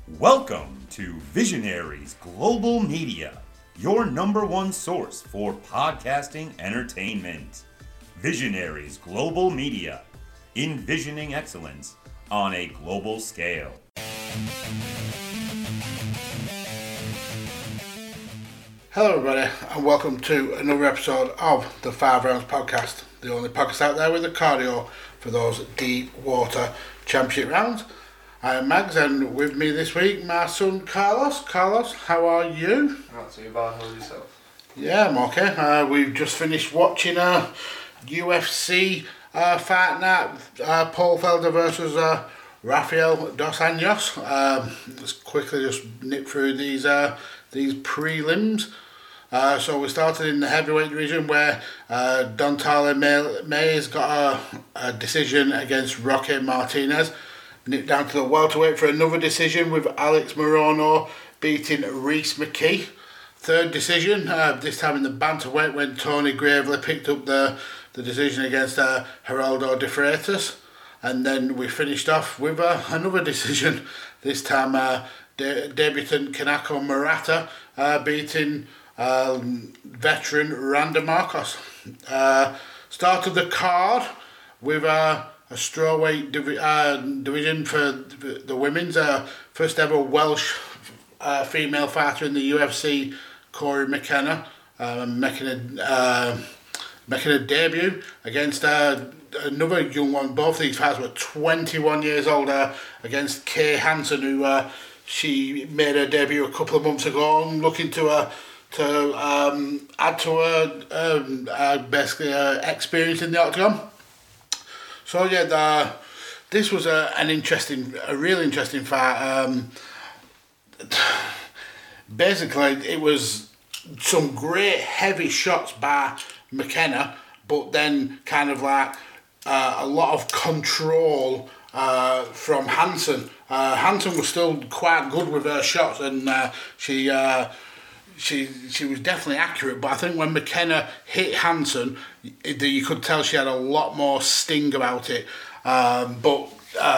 Welcome to Visionaries Global Media, your number one source for podcasting entertainment. Visionaries Global Media, envisioning excellence on a global scale. Hello everybody and welcome to another episode of the 5 Rounds Podcast, the only podcast out there with a cardio for those deep water championship rounds. I am Mags, and with me this week my son Carlos. Carlos, how are you? Not too bad, how yourself? Yeah, I'm okay. We've just finished watching a UFC fight night, Paul Felder versus Rafael Dos Anjos. Let's quickly just nip through these prelims. So we started in the heavyweight division where Dontale Mayes got a decision against Roque Martinez. Nipped down to the welterweight for another decision with Alex Morono beating Rhys McKee. Third decision, this time in the bantamweight when Tony Gravely picked up the decision against Geraldo de Freitas. And then we finished off with another decision, this time debutant Kanako Murata beating veteran Randa Marcos. Started the card with a strawweight division for the women's. First ever Welsh female fighter in the UFC, Corey McKenna, making a debut against another young one. Both these fighters were 21 years old, against Kay Hansen, who she made her debut a couple of months ago. I'm looking to add to her basically experience in the octagon. So yeah, this was a really interesting fight. Basically, it was some great heavy shots by McKenna, but then kind of like a lot of control from Hansen. Hansen was still quite good with her shots, and she was definitely accurate, but I think when McKenna hit Hansen, you could tell she had a lot more sting about it. But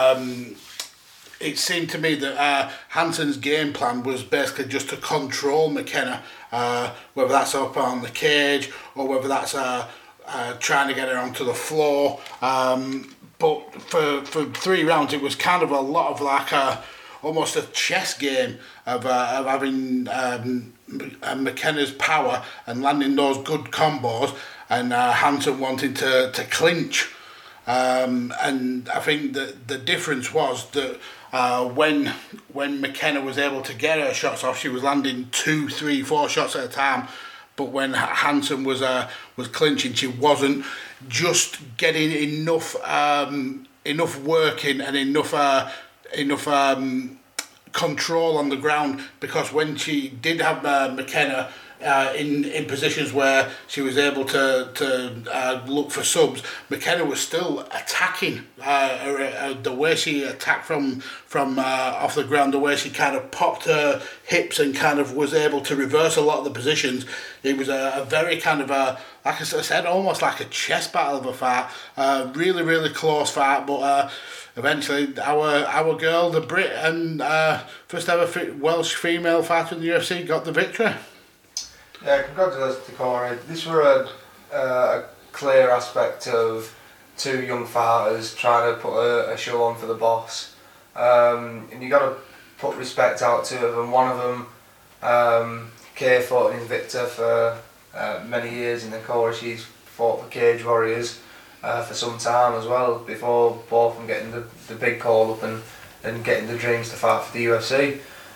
it seemed to me that Hansen's game plan was basically just to control McKenna, whether that's up on the cage or whether that's trying to get her onto the floor. But for 3 rounds, it was kind of a lot of like almost a chess game of having McKenna's power and landing those good combos, and Hansen wanting to clinch. And I think that the difference was that when McKenna was able to get her shots off, she was landing 2, 3, 4 shots at a time. But when Hansen was clinching, she wasn't just getting enough working and enough control on the ground, because when she did have McKenna in positions where she was able to look for subs, McKenna was still attacking. The way she attacked from off the ground, the way she kind of popped her hips and kind of was able to reverse a lot of the positions, it was a very kind of like I said, almost like a chess battle of a fight. Really, really close fight, but eventually our girl, the Brit and first ever Welsh female fighter in the UFC, got the victory. Yeah, congratulations to Corey. This were a clear aspect of 2 young fighters trying to put a show on for the boss. And you got to put respect out to them. One of them, Kay, fought in Invicta for many years, and then Corey, she's fought for Cage Warriors for some time as well, before both of them getting the big call up and getting the dreams to fight for the UFC.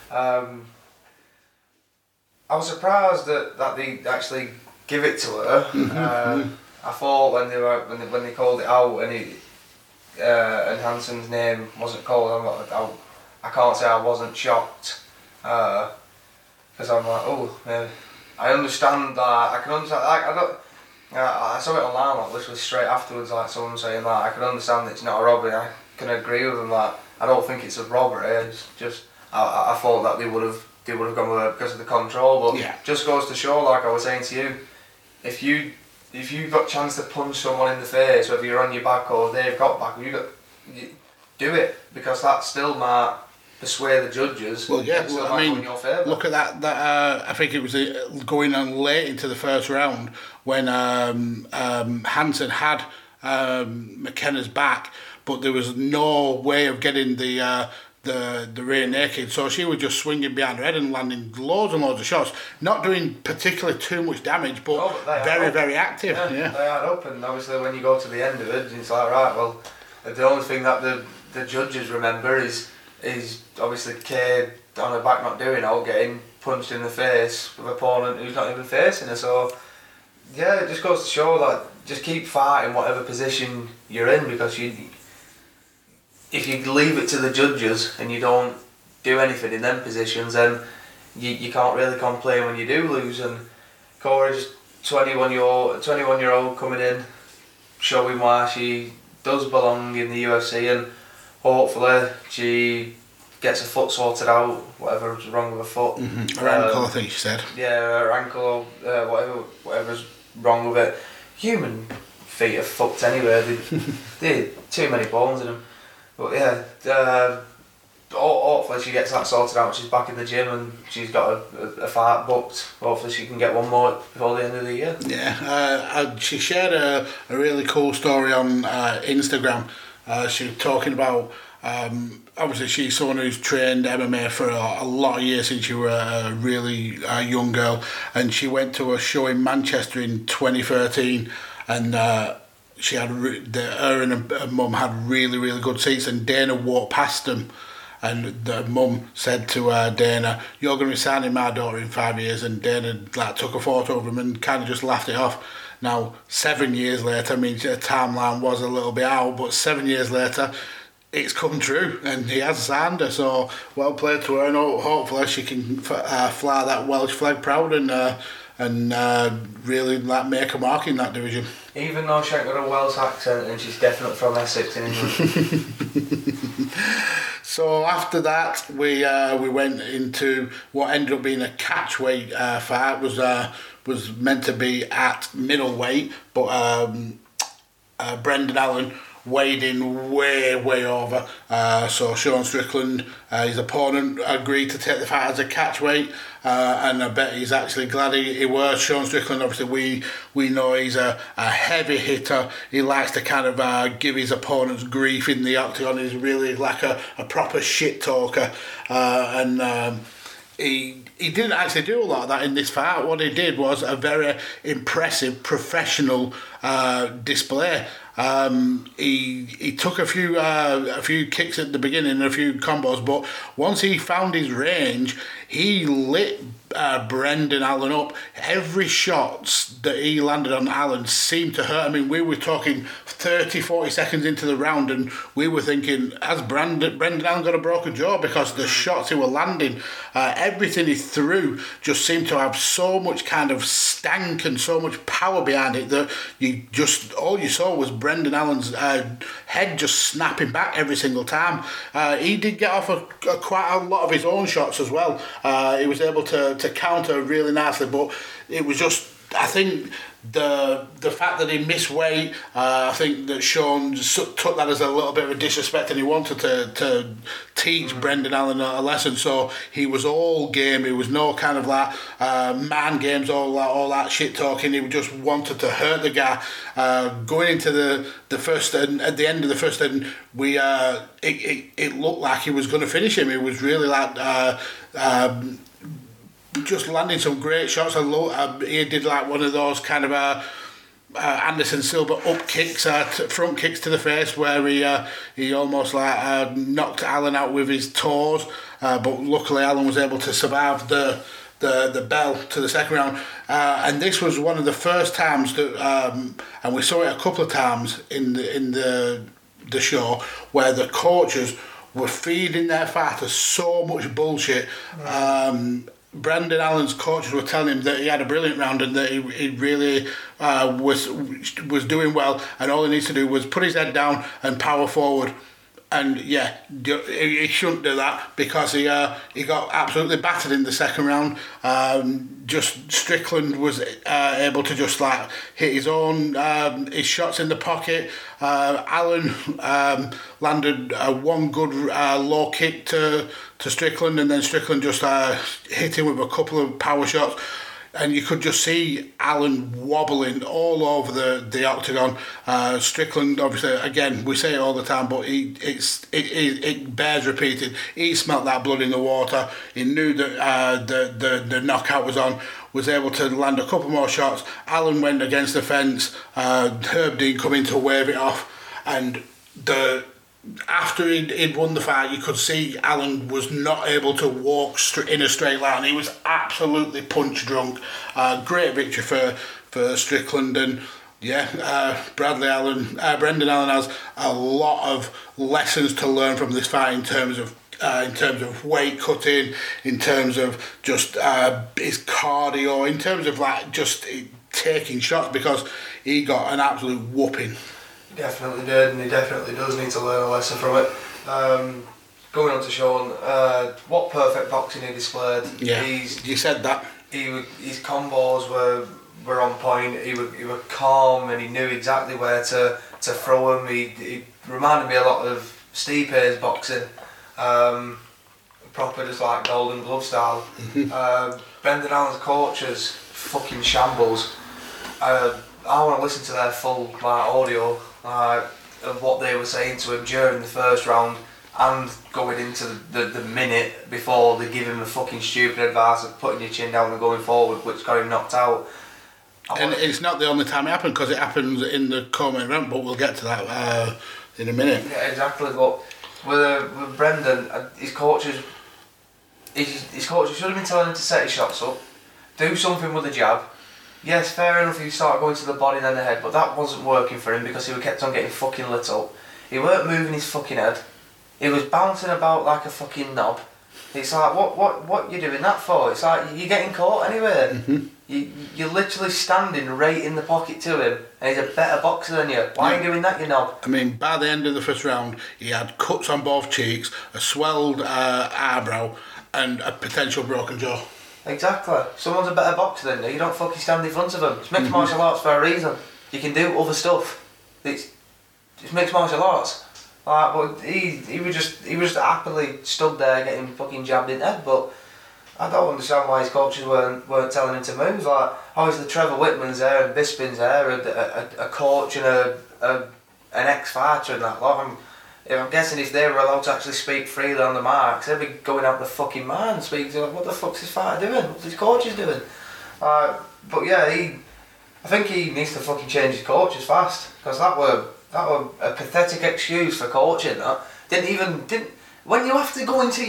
I was surprised that they actually give it to her. I thought when they called it out and Hansen's name wasn't called, I can't say I wasn't shocked, because I'm like, I understand that. I can understand. I saw it online, like literally straight afterwards, like someone saying that I can understand that it's not a robbery. I can agree with them. Like, I don't think it's a robbery. I thought that they would have gone with it because of the control, but yeah. Just goes to show, like I was saying to you, if you've got a chance to punch someone in the face, whether you're on your back or they've got back, you do it, because that still might persuade the judges. Well, yeah, so I mean, in your favour. look at that. I think it was going on late into the first round when Hansen had McKenna's back, but there was no way of getting the rear naked, so she was just swinging behind her head and landing loads and loads of shots, not doing particularly too much damage, but very, very active. Yeah, they add up, and obviously when you go to the end of it, it's like, right, well, the only thing that the judges remember is obviously Kay on her back not doing out, getting punched in the face with an opponent who's not even facing her. So yeah, it just goes to show that just keep fighting whatever position you're in, because if you leave it to the judges and you don't do anything in them positions, then you can't really complain when you do lose. And Cora's 21-year-old coming in, showing why she does belong in the UFC, and hopefully she gets her foot sorted out, whatever's wrong with her foot. Her ankle, I think she said. Yeah, her ankle, whatever's wrong with it. Human feet are fucked anyway. They too many bones in them. But yeah, hopefully she gets that sorted out. She's back in the gym and she's got a fight booked. Hopefully she can get one more before the end of the year. Yeah, she shared a really cool story on Instagram. She was talking about, obviously she's someone who's trained MMA for a lot of years since she was a really young girl, and she went to a show in Manchester in 2013, and she had her and her mum had really, really good seats, and Dana walked past them, and the mum said to Dana, "You're going to be signing my daughter in 5 years," and Dana took a photo of him and kind of just laughed it off. Now 7 years later, I mean, the timeline was a little bit out, but 7 years later it's come true and he has signed her, so well played to her, and hopefully she can fly that Welsh flag proud and really make a mark in that division. Even though she ain't got a Welsh accent and she's definitely from Essex in England. So after that, we went into what ended up being a catchweight fight. Was meant to be at middleweight, but Brendan Allen weighed in way over. So Sean Strickland, his opponent, agreed to take the fight as a catchweight, and I bet he's actually glad he was. Sean Strickland, obviously we know he's a heavy hitter. He likes to kind of give his opponents grief in the octagon. He's really like a proper shit talker, and he didn't actually do a lot of that in this fight. What he did was a very impressive professional display. He took a few kicks at the beginning and a few combos, but once he found his range, he lit Brendan Allen up. Every shot that he landed on Allen seemed to hurt. I mean, we were talking 30-40 seconds into the round and we were thinking, has Brendan Allen got a broken jaw? Because the shots he were landing, everything he threw just seemed to have so much kind of stank and so much power behind it that all you saw was Brendan Allen's head just snapping back every single time. He did get off quite a lot of his own shots as well. He was able to counter really nicely, but it was just, I think the fact that he missed weight, I think that Sean took that as a little bit of a disrespect, and he wanted to teach Brendan Allen a lesson. So he was all game. He was no kind of like man games, all that shit talking. He just wanted to hurt the guy. Going into the first, and at the end of the first, and it looked like he was going to finish him. It was really like just landing some great shots. He did like one of those kind of Anderson Silva up kicks, front kicks to the face, where he almost like knocked Allen out with his toes, but luckily Allen was able to survive the bell to the second round, and this was one of the first times that, and we saw it a couple of times in the show, where the coaches were feeding their fighters so much bullshit. Right. Brendan Allen's coaches were telling him that he had a brilliant round and that he really was doing well, and all he needs to do was put his head down and power forward. And yeah, he shouldn't do that because he got absolutely battered in the second round. Just Strickland was able to just like hit his own his shots in the pocket. Allen landed one good low kick to Strickland, and then Strickland just hit him with a couple of power shots. And you could just see Allen wobbling all over the octagon. Strickland, obviously, again, we say it all the time, but it bears repeating. He smelt that blood in the water. He knew that the knockout was on. Was able to land a couple more shots. Allen went against the fence. Herb Dean come in to wave it off, and after he'd won the fight, you could see Allen was not able to walk in a straight line. He was absolutely punch drunk. Great victory for Strickland, and Brendan Allen has a lot of lessons to learn from this fight in terms of weight cutting, in terms of just his cardio, in terms of like just taking shots, because he got an absolute whooping. Definitely did, and he definitely does need to learn a lesson from it. Going on to Sean, what perfect boxing he displayed. Yeah, you said that. His combos were on point. He were calm, and he knew exactly where to throw him. He reminded me a lot of Stipe's boxing, proper just like Golden Glove style. Brendan Allen's coaches fucking shambles. I want to listen to their full audio of what they were saying to him during the first round and going into the minute before they give him the fucking stupid advice of putting your chin down and going forward, which got him knocked out. And it's not the only time it happened, because it happens in the co-main event, but we'll get to that in a minute. Yeah, exactly. But with Brendan, his coaches should have been telling him to set his shots up, do something with the jab. Yes, fair enough, he started going to the body and then the head, but that wasn't working for him because he kept on getting fucking lit up. He weren't moving his fucking head. He was bouncing about like a fucking knob. It's like, what you doing that for? It's like, you're getting caught anyway. You're literally standing right in the pocket to him, and he's a better boxer than you. Why are you doing that, you knob? I mean, by the end of the first round, he had cuts on both cheeks, a swelled eyebrow, and a potential broken jaw. Exactly. Someone's a better boxer than you. You don't fucking stand in front of them. It's mixed martial arts for a reason. You can do other stuff. It's mixed martial arts. But he was just happily stood there getting fucking jabbed in the head. But I don't understand why his coaches weren't telling him to move. Like, obviously Trevor Whitman's there and Bisping's there, a coach and an ex-fighter and that lot. I'm guessing if they were allowed to actually speak freely on the marks, they'd be going out the fucking mind, speaking to what the fuck's his fighter doing? What's his coaches doing? But yeah, I think he needs to fucking change his coaches fast, because that were a pathetic excuse for coaching. That didn't when you have to go into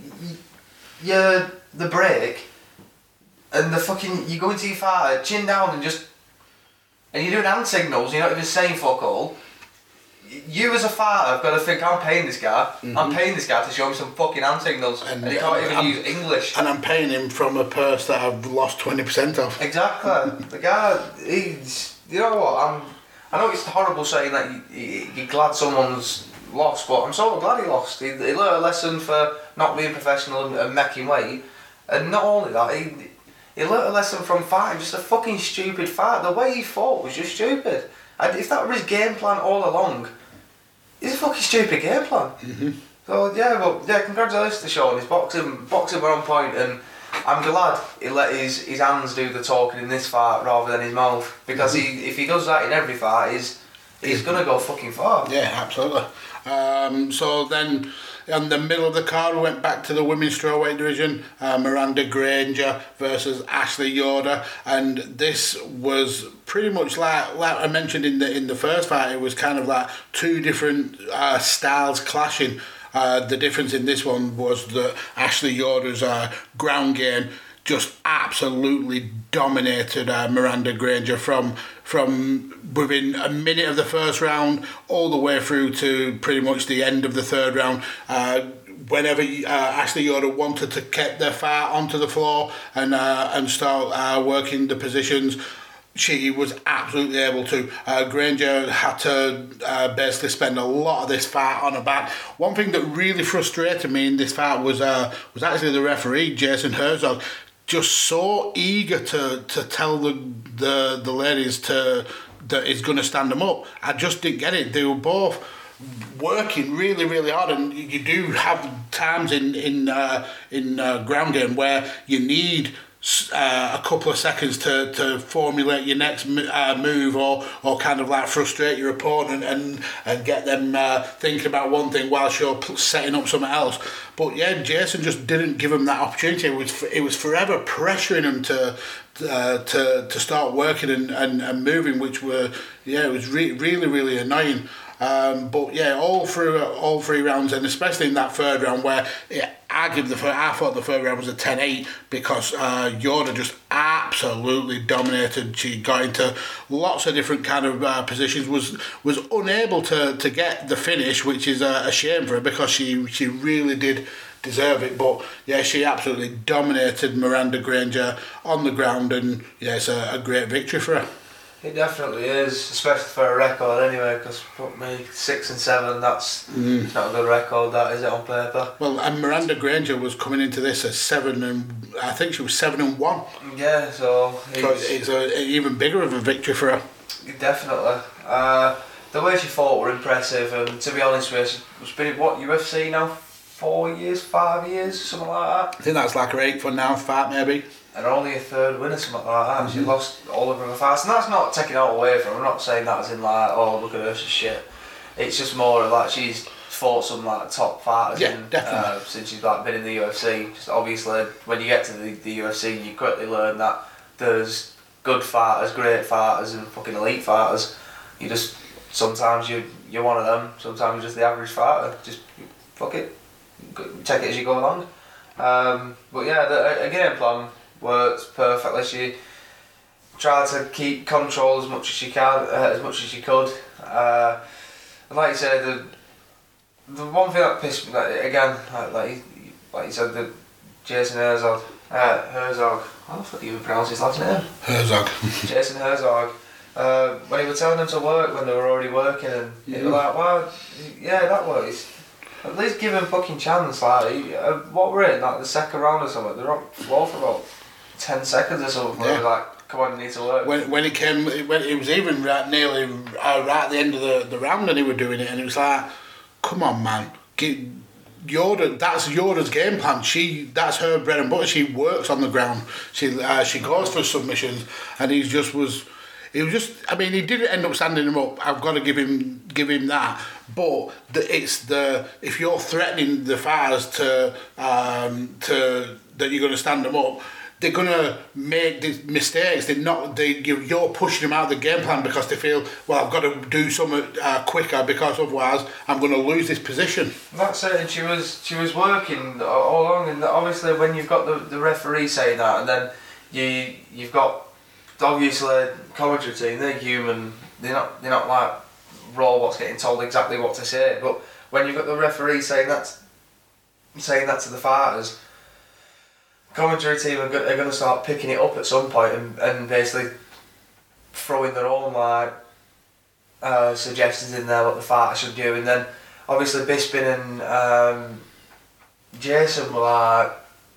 the break and the fucking you go into your fighter chin down and you're doing hand signals, you're not even saying fuck all. You as a fighter have got to think, I'm paying this guy. I'm paying this guy to show me some fucking hand signals, and he can't even use English. And I'm paying him from a purse that I've lost 20% of. Exactly. The guy, you know what? I know it's horrible saying that you're glad someone's lost, but I'm so glad he lost. He learned a lesson for not being professional and making weight, and not only that, he learned a lesson from fighting just a fucking stupid fight. The way he fought was just stupid. If that was his game plan all along, it's a fucking stupid game plan. So congratulations to Sean. His boxing were on point, and I'm glad he let his hands do the talking in this fight rather than his mouth, because if he does that in every fight, he's gonna go fucking far. Yeah, absolutely. So then, in the middle of the card, we went back to the women's strawweight division. Miranda Granger versus Ashley Yoder, and this was pretty much like I mentioned in the first fight. It was kind of like two different styles clashing. The difference in this one was that Ashley Yoder's ground game just absolutely dominated Miranda Granger from within a minute of the first round all the way through to pretty much the end of the third round. Whenever Ashley Yoder wanted to get their fight onto the floor and start working the positions, she was absolutely able to. Granger had to basically spend a lot of this fight on her back. One thing that really frustrated me in this fight was actually the referee, Jason Herzog, just so eager to tell the ladies that he's going to stand them up. I just didn't get it. They were both working really, really hard, and you do have times in ground game where you need a couple of seconds to formulate your next move or kind of like frustrate your opponent and get them thinking about one thing whilst you're setting up something else. But yeah, Jason just didn't give them that opportunity. It was forever pressuring them to start working and moving, which it was really, really annoying. But yeah, all through all 3 rounds, and especially in that 3rd round where I thought the 3rd round was a 10-8 because Yoda just absolutely dominated. She got into lots of different kind of positions, was unable to get the finish, which is a shame for her because she really did deserve it. But yeah, she absolutely dominated Miranda Granger on the ground, and yeah, it's a great victory for her. It definitely is, especially for a record anyway, because put me 6-7, that's not a good record, that is it, on paper. Well, and Miranda Granger was coming into this as 7-1. Yeah, so it's an even bigger of a victory for her. Definitely. The way she fought were impressive, and to be honest with you, she's been in what, UFC now? 4 years, 5 years, something like that? I think that's like her 8th one now, fight maybe. And only a 3rd win or something like that. She lost all of her fights, and that's not taking it all away from her. I'm not saying that as in like, oh, look at her, she's shit. It's just more of like she's fought some like top fighters definitely. Since she's like been in the UFC. Just obviously, when you get to the UFC, you quickly learn that there's good fighters, great fighters, and fucking elite fighters. You just sometimes you're one of them. Sometimes you're just the average fighter. Just fuck it, take it as you go along. But yeah, the game plan worked perfectly. She tried to keep control as much as she could. And like you said, the one thing that pissed me again, like you said, the Jason Herzog. How the fuck do you pronounce his last name? Herzog. Jason Herzog. When he was telling them to work when they were already working, and he was like, well, yeah, that works. At least give him a fucking chance. Like, what we're in, like the 2nd round or something, they're on the floor for about 10 seconds or something. Yeah. Like, come on, you need to work. When it was even nearly right at the end of the round, and he was doing it, and it was like, come on, man, Yoda. That's Yoda's game plan. That's her bread and butter. She works on the ground. She goes for submissions, and he mean, he didn't end up standing him up. I've got to give him that. But if you're threatening the fighters to that you're going to stand them up, they're going to make these mistakes. You're pushing them out of the game plan because they feel, well, I've got to do something quicker because otherwise I'm going to lose this position. That's it. And she was working all along, and obviously when you've got the referee saying that, and then you've got obviously commentary team, they're human. They're not like robots getting told exactly what to say. But when you've got the referee saying that to the fighters, commentary team are going to start picking it up at some point and basically throwing their own like suggestions in there what the fighter should do. And then obviously Bisping and Jason were like,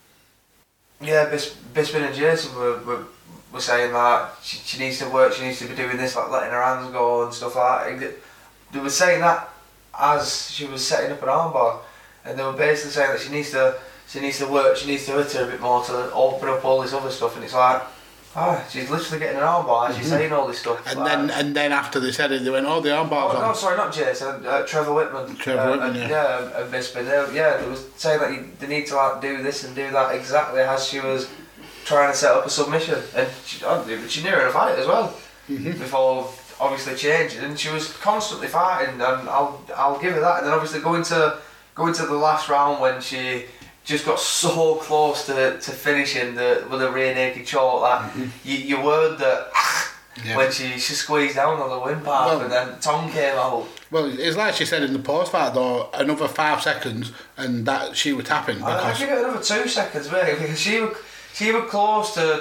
Bisping and Jason were saying like she needs to work, she needs to be doing this, like letting her hands go and stuff like that. They were saying that as she was setting up an armbar, and they were basically saying that she needs to work, she needs to hit her a bit more to open up all this other stuff, and it's like, she's literally getting an armbar as she's saying all this stuff. And then after they said it, they went, the armbar's on. No, sorry, not Jason, Trevor Whitman. And Bisping. They were saying that they need to like do this and do that exactly as she was trying to set up a submission, and she knew her to fight as well before obviously changing, and she was constantly fighting, and I'll give her that. And then obviously going to the last round when she just got so close to finishing with a rear naked choke, like you heard that when she squeezed down on the windpipe, and then tongue came out. Well, it's like she said in the post fight though, another 5 seconds, and that she was tapping. I'd give it another 2 seconds, mate, because she was close to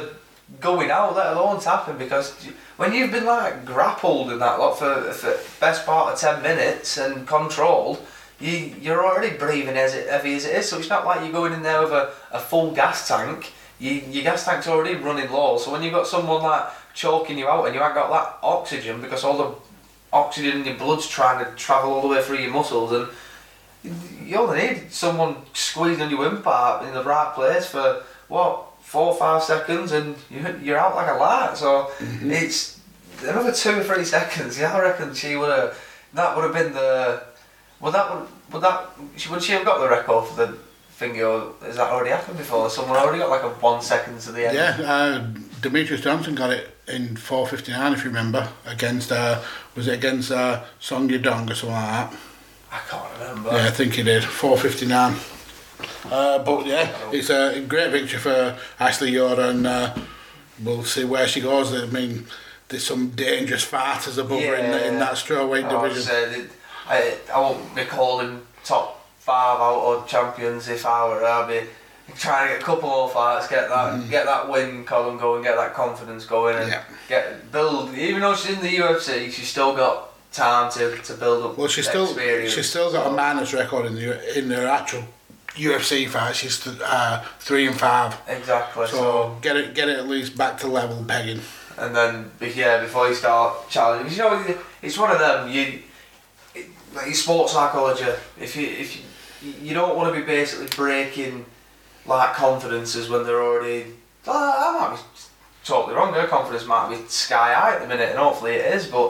going out, let alone tapping, because when you've been like grappled in that lot for best part of 10 minutes and controlled, you're already breathing as heavy as it is, so it's not like you're going in there with a full gas tank. Your gas tank's already running low, so when you've got someone like choking you out and you haven't got that oxygen, because all the oxygen in your blood's trying to travel all the way through your muscles, and you only need someone squeezing on your windpipe in the right place for, 4 or 5 seconds, and you're out like a light. So it's another 2 or 3 seconds. Yeah, I reckon that would have been the. Would she have got the record for the thing, or has that already happened before? Someone already got like a 1 second to the end. Yeah, Demetrius Johnson got it in 4:59, if you remember, against was it against Song Yadong or something like that? I can't remember. Yeah, I think he did 4:59. But yeah, it's a great victory for Ashley Yoder, and we'll see where she goes. I mean, there's some dangerous fighters above her in that strawweight division. I won't be calling top 5 out of champions if I were her. I'd be trying to get a couple more fights, get that win column going, get that confidence going, and build. Even though she's in the UFC, she's still got time to build up. Well, she's still got a minus record in her actual UFC fight. She's 3-5. Exactly. So get it at least back to level pegging. And then before you start challenging, you know, it's one of them. Like your sports psychology. If you don't want to be basically breaking like confidences when they're already. I might be totally wrong. Her confidence might be sky high at the minute, and hopefully it is. But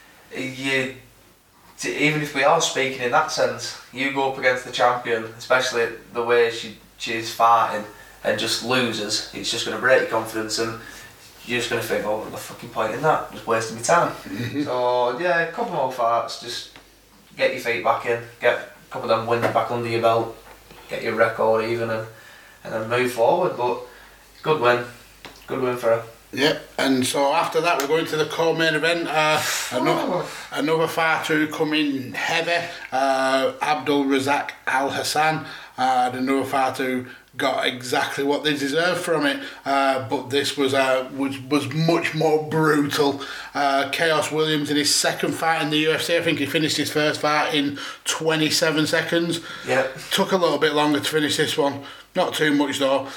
even if we are speaking in that sense, you go up against the champion, especially the way she's fighting, and just loses. It's just going to break your confidence, and you're just going to think, what's the fucking point in that? Just wasting my time. So yeah, a couple more fights, just get your feet back in, get a couple of them wins back under your belt, get your record even, and then move forward. But good win for her. Yep, and so after that we're going to the co-main event. Another fighter who come in heavy, Abdul Razak Al Hassan, and another fighter who got exactly what they deserved from it, but this was much more brutal. Chaos Williams in his second fight in the UFC. I think he finished his first fight in 27 seconds. Yeah. Took a little bit longer to finish this one. Not too much though.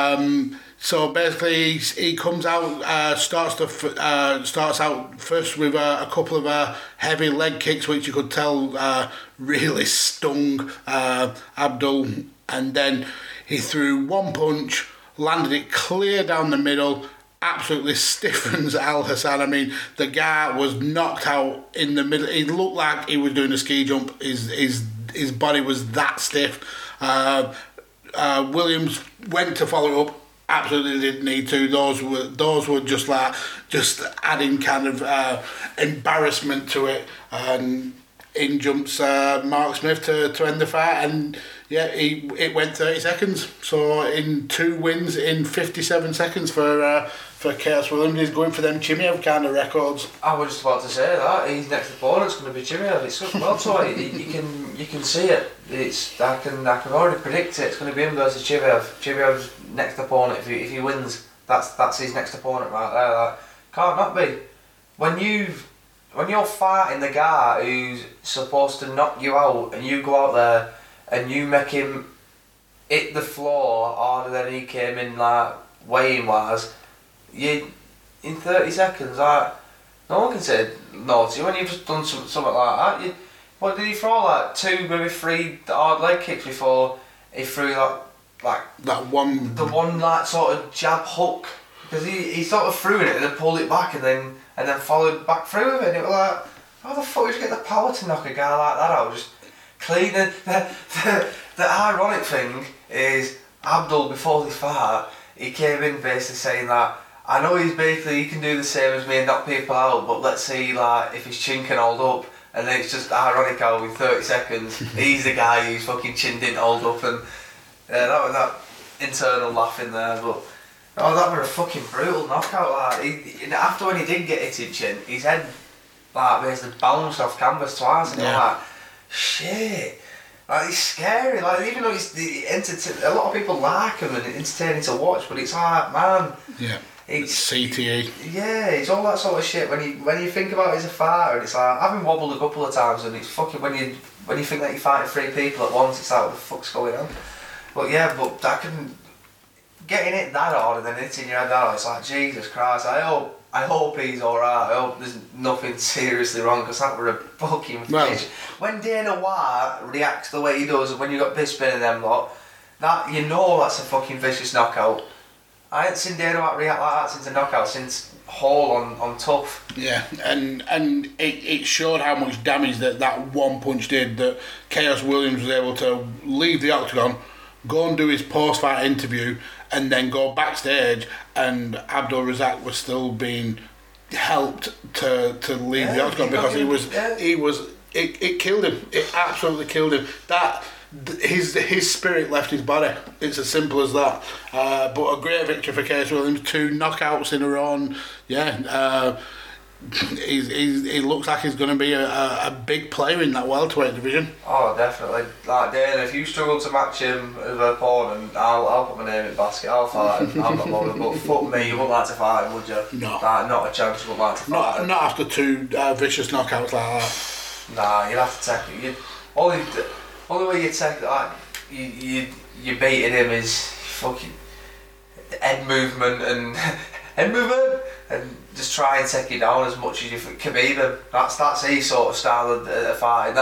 So basically, he comes out, starts out first with a couple of heavy leg kicks, which you could tell really stung Abdul, and then he threw one punch, landed it clear down the middle, absolutely stiffens Al Hassan. I mean, the guy was knocked out in the middle. He looked like he was doing a ski jump. His body was that stiff. Williams went to follow it up. Absolutely didn't need to. Those were just adding kind of embarrassment to it. And in jumps Mark Smith to end the fight, and yeah, it went 30 seconds. So in 2 wins in 57 seconds for Chaos Williams. He's going for them Chimaev kind of records. I was just about to say that his next opponent's going to be Chimaev. It's so well, so you can see it. I can already predict it. It's going to be him versus Chimaev. Chimaev's next opponent. If he wins, that's his next opponent right there. That can't not be. When you're fighting the guy who's supposed to knock you out, and you go out there and you make him hit the floor harder than he came in, like weighing wise, in 30 seconds, no one can say no to you when you've just done something like that. What did he throw, like 2, maybe 3 hard leg kicks before he threw the one like sort of jab hook, because he sort of threw it and then pulled it back and then followed back through with it, and it was like, how the fuck did you get the power to knock a guy like that out? Just clean. The ironic thing is, Abdul, before this fight, he came in basically saying that, I know he can do the same as me and knock people out, but let's see like if his chin can hold up. And then it's just ironic how in 30 seconds he's the guy whose fucking chin didn't hold up, and that was that internal laughing there. But that was a fucking brutal knockout. Like after when he did get hit in chin, his head like basically bounced off canvas twice, and you're like, shit. Like, he's scary. Like, even though a lot of people like him and entertaining to watch, but it's like, man, It's CTE. Yeah, it's all that sort of shit. When you think about it as a fighter, it's like I've been wobbled a couple of times, and it's fucking when you think that you're fighting 3 people at once, it's like what the fuck's going on. But yeah, but that can getting it that hard and then hitting your head that hard, it's like Jesus Christ. I hope he's alright. I hope there's nothing seriously wrong, because that were a fucking fish. When Dana White reacts the way he does, and when you got Bisping and them lot, that that's a fucking vicious knockout. I ain't seen Dana White react like that since a knockout, since Hall on Tough. Yeah, and it showed how much damage that one punch did, that Chaos Williams was able to leave the octagon, go and do his post-fight interview, and then go backstage, and Abdul Razak was still being helped to leave the octagon, because it killed him. It absolutely killed him. His spirit left his body. It's as simple as that. But a great victory for Chaos Williams. 2 knockouts in a row. He looks like he's going to be a big player in that welterweight division. Oh, definitely. Like Dana, if you struggle to match him as an opponent, I'll put my name in the basket. I'll fight him. I'm not bothered. But fuck me, you wouldn't like to fight him, would you? No. Like, not a chance. You wouldn't like to fight him. Not after 2 vicious knockouts like that. Nah, you'd have to take it. Only way you take like you beating him is fucking head movement and just try and take it down as much as you can beat him. That's his sort of style of fighting.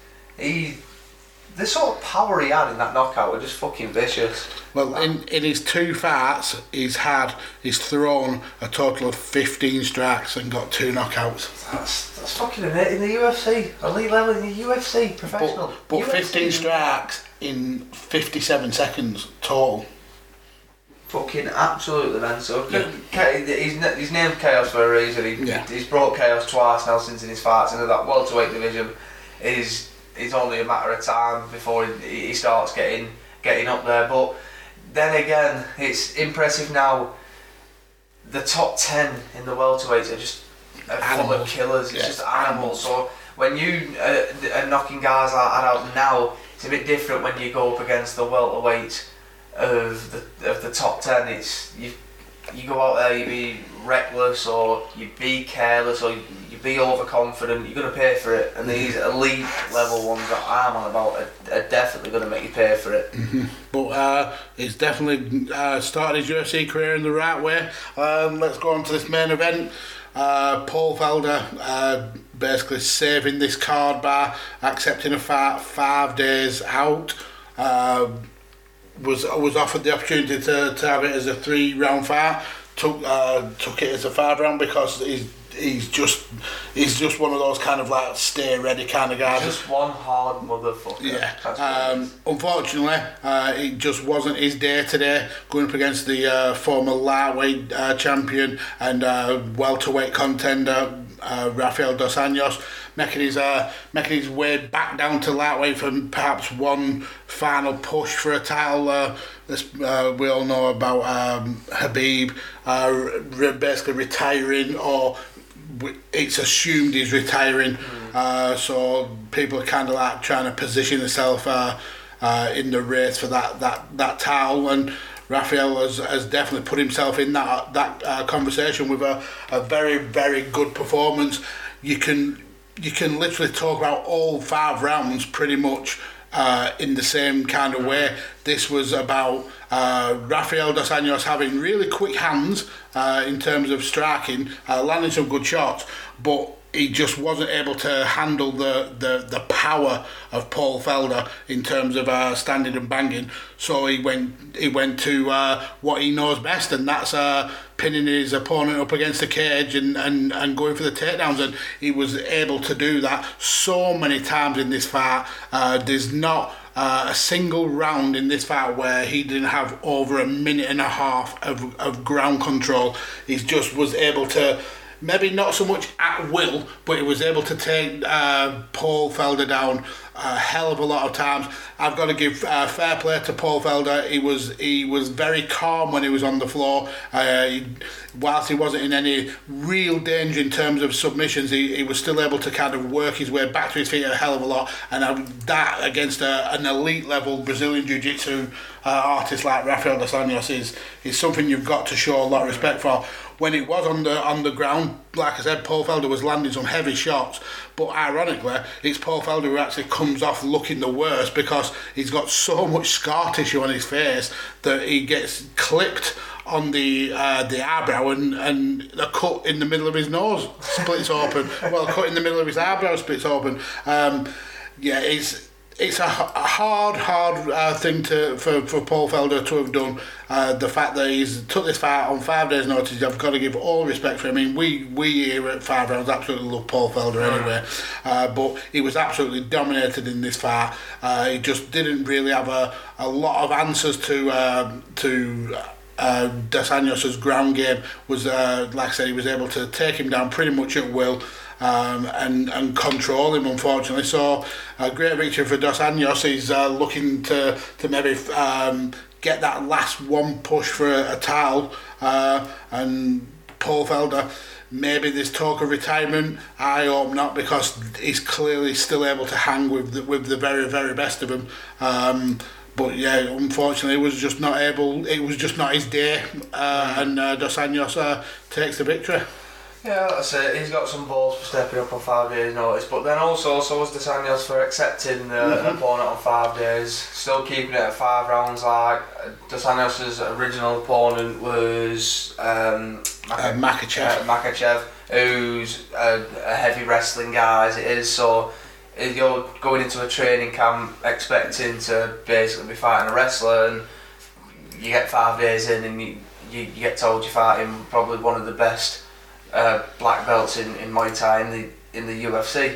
The sort of power he had in that knockout were just fucking vicious. Well, in his 2 fights, he's thrown a total of 15 strikes and got 2 knockouts. That's fucking amazing. In the UFC, elite level in the UFC, professional. But UFC, 15 strikes in 57 seconds total. Fucking absolutely mental. Yeah. He's named Chaos for a reason. He's brought Chaos twice now since in his fights into that welterweight division. It's only a matter of time before he starts getting up there. But then again, it's impressive now. The top 10 in the welterweights are just full of killers. It's just animals. So when you are knocking guys like that out now, it's a bit different when you go up against the welterweights of the top 10. It's you go out there, you be reckless, or you be careless, or you be overconfident. You're going to pay for it, and these elite level ones that I'm on about are definitely going to make you pay for it. Mm-hmm. But he's definitely started his UFC career in the right way. Let's go on to this main event. Paul Felder basically saving this card by accepting a fight 5 days out. Was offered the opportunity to have it as a 3-round fight. Took it as a 5 round because he's just one of those kind of like stay ready kind of guys. Just one hard motherfucker. Yeah. Unfortunately, it just wasn't his day today. Going up against the former lightweight champion and welterweight contender Rafael Dos Anjos, making his way back down to lightweight for perhaps one final push for a title. We all know about Habib basically retiring, or it's assumed he's retiring. So people are kind of like trying to position themselves in the race for that title, and Rafael has definitely put himself in that conversation with a very, very good performance. You can literally talk about all 5 rounds pretty much in the same kind of way. This was about Rafael Dos Anjos having really quick hands in terms of striking, landing some good shots, but he just wasn't able to handle the power of Paul Felder in terms of standing and banging. So he went to what he knows best, and that's pinning his opponent up against the cage and going for the takedowns. And he was able to do that so many times in this fight. There's not a single round in this fight where he didn't have over a minute and a half of ground control. He just was able to, maybe not so much at will, but he was able to take Paul Felder down a hell of a lot of times. I've got to give fair play to Paul Felder. He was very calm when he was on the floor. Whilst he wasn't in any real danger in terms of submissions, he was still able to kind of work his way back to his feet a hell of a lot. And that against an elite level Brazilian Jiu-Jitsu artist like Rafael dos Anjos is something you've got to show a lot of respect for. When it was on the ground, like I said, Paul Felder was landing some heavy shots, but ironically, it's Paul Felder who actually comes off looking the worst because he's got so much scar tissue on his face that he gets clipped on the eyebrow and a cut in the middle of his nose splits open. Well, a cut in the middle of his eyebrow splits open. It's a hard thing for Paul Felder to have done. The fact that he's took this fight on 5 days' notice, I've got to give all respect for him. I mean, we here at 5 Rounds absolutely love Paul Felder anyway, but he was absolutely dominated in this fight. He just didn't really have a lot of answers to Dos Anjos' ground game. Was like I said, he was able to take him down pretty much at will. And control him, unfortunately. So a great victory for Dos Anjos. He's looking to maybe get that last one push for a title. And Paul Felder, maybe this talk of retirement, I hope not, because he's clearly still able to hang with the very, very best of them. But yeah, unfortunately, it was just not his day, and Dos Anjos takes the victory. Yeah, that's it. He's got some balls for stepping up on 5 days' notice, but then also so was Dos Anjos for accepting an opponent on 5 days, still keeping it at 5 rounds. Like Dos Anjos' original opponent was Makhachev, who's a heavy wrestling guy as it is. So if you're going into a training camp expecting to basically be fighting a wrestler, and you get 5 days in and you get told you're fighting probably one of the best black belts in Muay Thai in the UFC,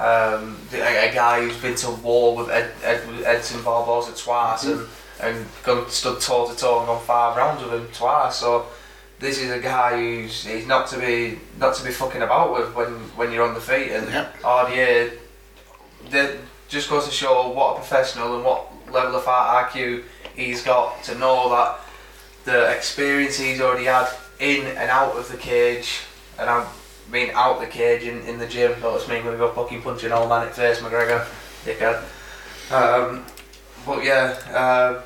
a guy who's been to war with Edson Barboza twice and stood toe to toe and gone 5 rounds with him twice. So this is a guy he's not to be fucking about with when you're on the feet. And RDA, that just goes to show what a professional and what level of fight IQ he's got, to know that the experience he's already had in and out of the cage. And I mean out the cage in the gym. That's me going to go fucking punching old man in the face, McGregor, dickhead. But yeah,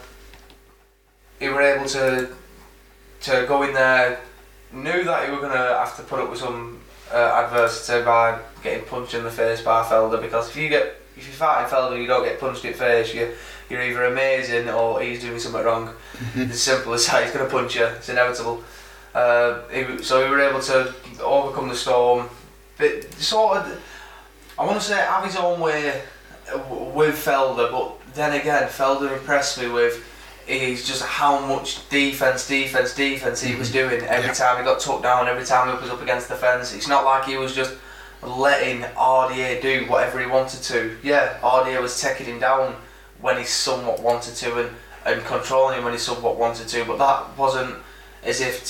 he were able to go in there, knew that he were going to have to put up with some adversity by getting punched in the face by Felder, because if you're fighting Felder and you don't get punched in the face, you're either amazing or he's doing something wrong. It's as simple as that. He's going to punch you. It's inevitable. So we were able to overcome the storm, but sort of, I want to say, have his own way with Felder, but then again, Felder impressed me with just how much defence he was doing every time he got tucked down, every time he was up against the fence. It's not like he was just letting RDA do whatever he wanted to. Yeah, RDA was taking him down when he somewhat wanted to and controlling him when he somewhat wanted to, but that wasn't as if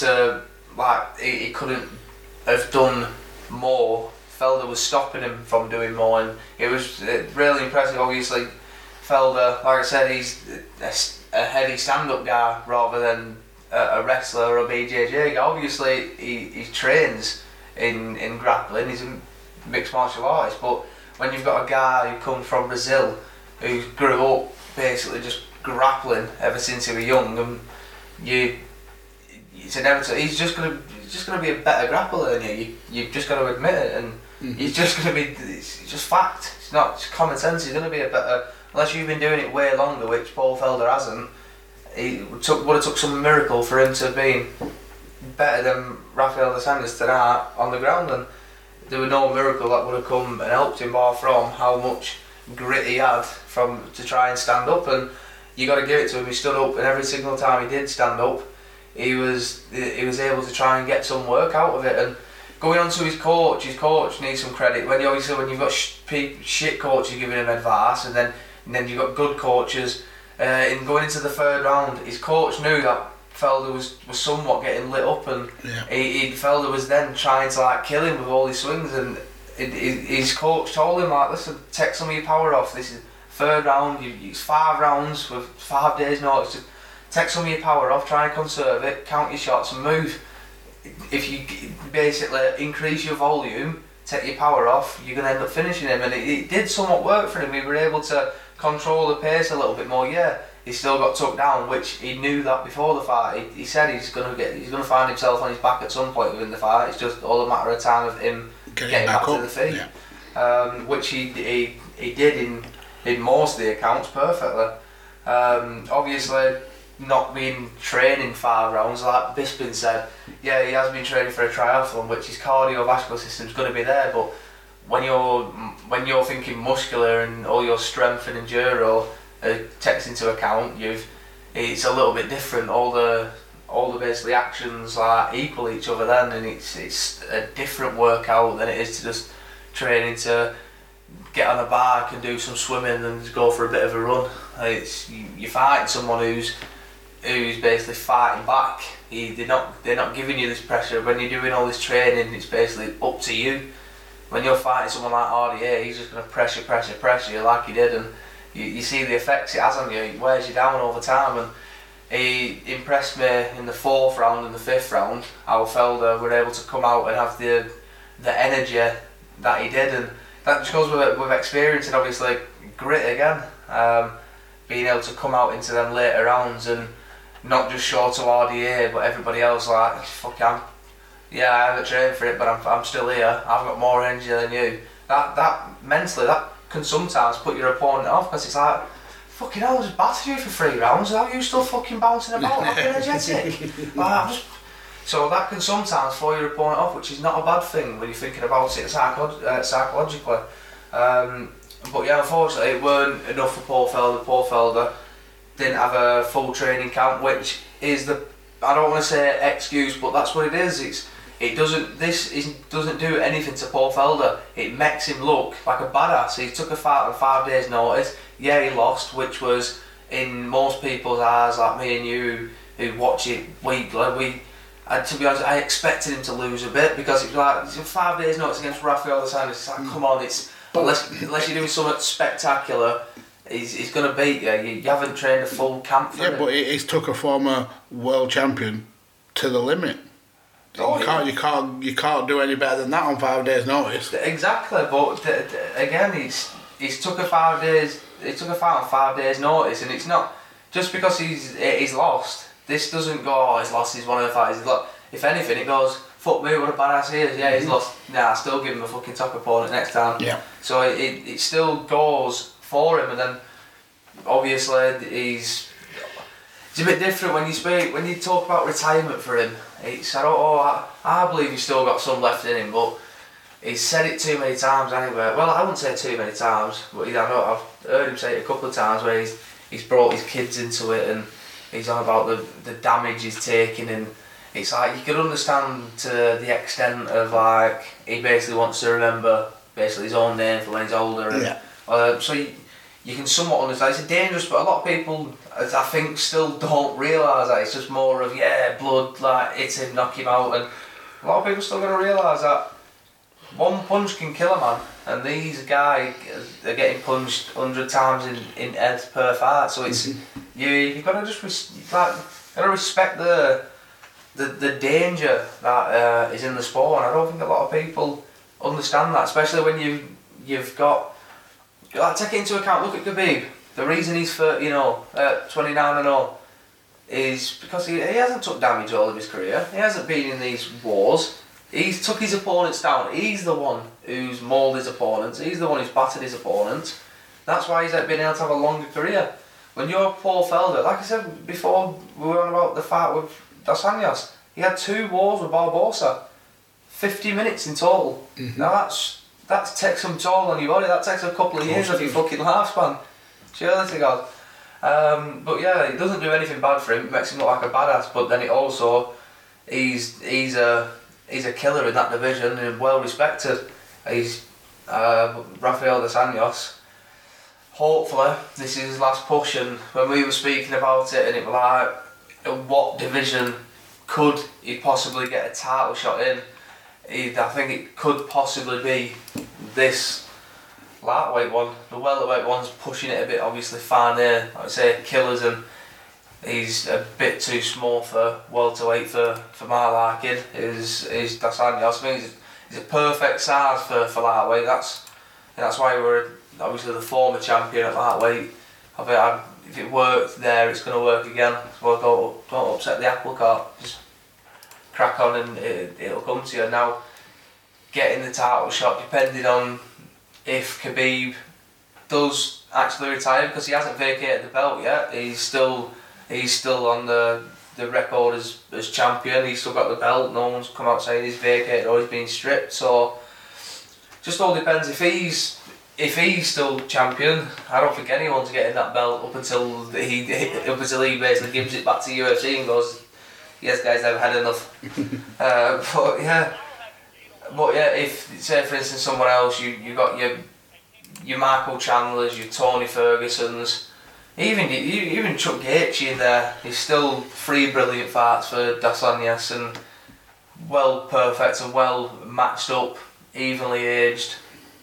he couldn't have done more. Felder was stopping him from doing more, and it was really impressive. Obviously, Felder, like I said, he's a heavy stand-up guy rather than a wrestler or a BJJ guy. Obviously, he trains in grappling. He's a mixed martial artist, but when you've got a guy who comes from Brazil, who grew up basically just grappling ever since he was young, and it's inevitable. He's just gonna be a better grappler than you. You've just got to admit it, and he's just gonna be. It's just fact. It's not just common sense. He's gonna be a better, unless you've been doing it way longer, which Paul Felder hasn't. Would have took some miracle for him to have been better than Rafael dos Anjos tonight on the ground, and there was no miracle that would have come and helped him, bar from how much grit he had to try and stand up. And you got to give it to him. He stood up, and every single time he did stand up, he was able to try and get some work out of it. And going on to his coach needs some credit. When you've got shit coaches giving him advice, and then you've got good coaches. In going into the 3rd round, his coach knew that Felder was somewhat getting lit up, and Felder was then trying to kill him with all his swings, and his coach told him, listen, take some of your power off. This is third round, it's 5 rounds with 5 days notice. Just take some of your power off, try and conserve it, count your shots and move. If you basically increase your volume, take your power off, you're going to end up finishing him. And it did somewhat work for him. We were able to control the pace a little bit more. Yeah, he still got took down, which he knew that before the fight. He said he's going to find himself on his back at some point within the fight. It's just all a matter of time of him getting back to the feet, which he did in most of the accounts perfectly. Obviously, not been training 5 rounds, like Bisping said. Yeah, he has been training for a triathlon, which his cardiovascular system's going to be there. But when you're thinking muscular and all your strength and enduro takes into account, it's a little bit different. All the basically actions like equal each other then, and it's a different workout than it is to just training to get on a bike and do some swimming and go for a bit of a run. You're fighting someone who's basically fighting back. They're not giving you this pressure. When you're doing all this training, it's basically up to you. When you're fighting someone like RDA, he's just going to pressure you like he did, and you see the effects it has on you. It wears you down over time, and he impressed me in the 4th round and the 5th round. How Felder were able to come out and have the energy that he did, and that just goes with experience and obviously grit again. Being able to come out into them later rounds and not just show to RDA, but everybody else like, fuck, I haven't trained for it, but I'm still here. I've got more energy than you. That mentally, that can sometimes put your opponent off, because it's like, fucking hell, I just battered you for 3 rounds. How are you still fucking bouncing about like energetic? So that can sometimes throw your opponent off, which is not a bad thing when you're thinking about it psychologically. But yeah, unfortunately, it weren't enough for Paul Felder. Paul Felder didn't have a full training camp, which is I don't want to say excuse, but that's what it is. It doesn't do anything to Paul Felder. It makes him look like a badass. He took a fight on 5 days' notice. Yeah, he lost, which was in most people's eyes, like me and you, who watch it weekly. To be honest, I expected him to lose a bit, because it's like 5 days' notice against Rafael dos Anjos. It's like, come on, unless you're doing something spectacular, he's going to beat you. You haven't trained a full camp for him. But he's took a former world champion to the limit. You can't do any better than that on 5 days' notice. Exactly, but again, he's took a 5 days. He took a fight on 5 days' notice, and it's not just because he's lost. This doesn't go, he's lost. He's one of the fighters. If anything, it goes, fuck me, what a badass he is. Yeah, he's lost. Nah, I still give him a fucking top opponent next time. Yeah. So it still goes for him, and then obviously it's a bit different when you talk about retirement for him. I believe he's still got some left in him, but he's said it too many times anyway. Well, I wouldn't say too many times, but I've heard him say it a couple of times where he's brought his kids into it, and he's on about the damage he's taking, and it's like you can understand to the extent of like he basically wants to remember basically his own name for when he's older, and so you can somewhat understand. It's dangerous, but a lot of people, I think, still don't realise that. It's just more of blood, like hit him, knock him out, and a lot of people still going to realise that one punch can kill a man, and these guys are getting punched 100 times in head per fight. So it's you've got to just respect the danger that is in the sport, and I don't think a lot of people understand that, especially when you've got. Take it into account. Look at Khabib. The reason he's 29-0 is because he hasn't took damage all of his career. He hasn't been in these wars. He's took his opponents down. He's the one who's mauled his opponents. He's the one who's battered his opponents. That's why he's been able to have a longer career. When you're Paul Felder, like I said before, we were on about the fight with Dos Anjos. He had 2 wars with Barbosa, 50 minutes in total. Mm-hmm. Now that takes some toll on your body. That takes a couple of years of your fucking lifespan. Surely to God. But yeah, it doesn't do anything bad for him. It makes him look like a badass. But then it also, he's a killer in that division and well respected. He's Rafael dos Anjos. Hopefully this is his last push. And when we were speaking about it, and it was like, what division could he possibly get a title shot in? I think it could possibly be this lightweight one. The welterweight one's pushing it a bit, obviously fine there. Like I say, Killers, and he's a bit too small for welterweight for my liking. Is Dos Anjos. I think he's a perfect size for lightweight. That's why we're obviously the former champion at lightweight. I think if it worked there, it's going to work again. So don't upset the apple cart. Just crack on and it'll come to you. Now, getting the title shot, depending on if Khabib does actually retire, because he hasn't vacated the belt yet. He's still on the record as champion. He's still got the belt. No one's come out saying he's vacated or he's been stripped. So just all depends. If he's still champion, I don't think anyone's getting that belt up until he basically gives it back to UFC and goes, "Yes, guys, I've had enough." But yeah, if say for instance someone else, you got your Michael Chandlers, your Tony Fergusons, even Chuck Gaethje in there. He's still 3 brilliant fights for Dos Anjos and well perfect and well matched up, evenly aged.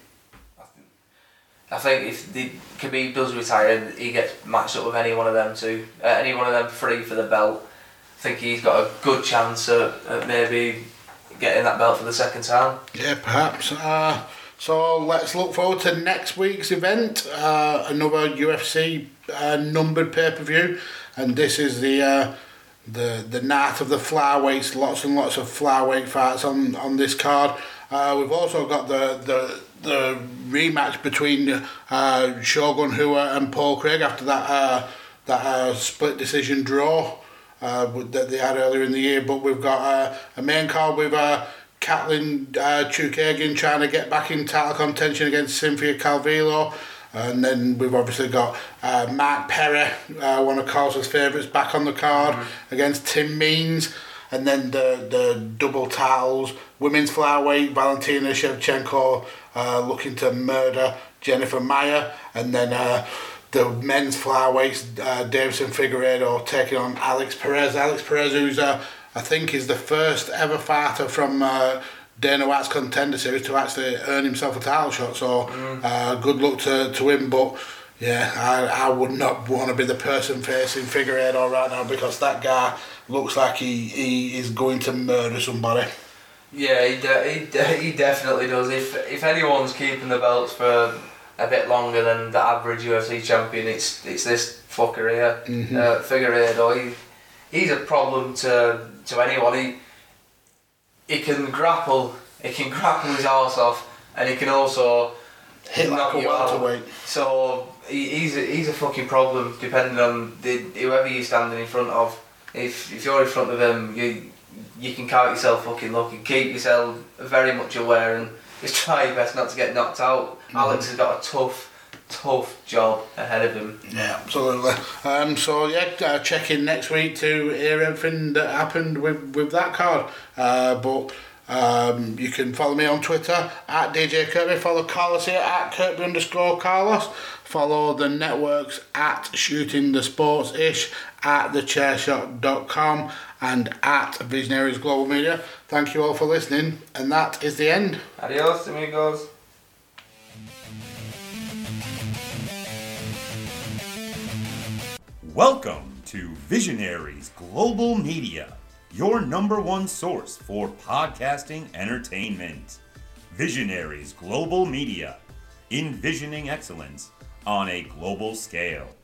I think if Khabib does retire, he gets matched up with any one of them two, any one of them 3 for the belt. I think he's got a good chance at maybe getting that belt for the second time. Yeah, perhaps. So let's look forward to next week's event, another UFC numbered pay-per-view, and this is the night of the flyweights. Lots and lots of flyweight fights on this card. We've also got the rematch between Shogun Rua and Paul Craig after that split decision draw that they had earlier in the year. But we've got a main card with Katlyn Chookagian trying to get back in title contention against Cynthia Calvillo. And then we've obviously got Mark Perry, one of Carl's favourites, back on the card against Tim Means. And then the double titles, women's flyweight, Valentina Shevchenko looking to murder Jennifer Maia. And then the men's flyweights, Davison Figueiredo taking on Alex Perez. Alex Perez, who's I think is the first ever fighter from Dana White's Contender Series to actually earn himself a title shot. So good luck to him. But yeah, I would not want to be the person facing Figueiredo right now, because that guy looks like he is going to murder somebody. Yeah, he definitely does. If anyone's keeping the belts for a bit longer than the average UFC champion, it's this fucker here. Figueiredo. He's a problem to anyone. He can grapple. He can grapple his arse off, and he can also hit like a welterweight. So he's a fucking problem depending on whoever you're standing in front of. If you're in front of him, you can count yourself fucking lucky. Keep yourself very much aware and just try your best not to get knocked out. Alex has got a tough job ahead of him. Yeah, absolutely. Check in next week to hear everything that happened with that card. But you can follow me on Twitter at DJ Kirby. Follow Carlos here at Kirby_Carlos. Follow the networks at Shooting the Sports-ish, at thechairshot.com, and at Visionaries Global Media. Thank you all for listening, and that is the end. Adios, amigos. Welcome to Visionaries Global Media, your #1 source for podcasting entertainment. Visionaries Global Media, envisioning excellence on a global scale.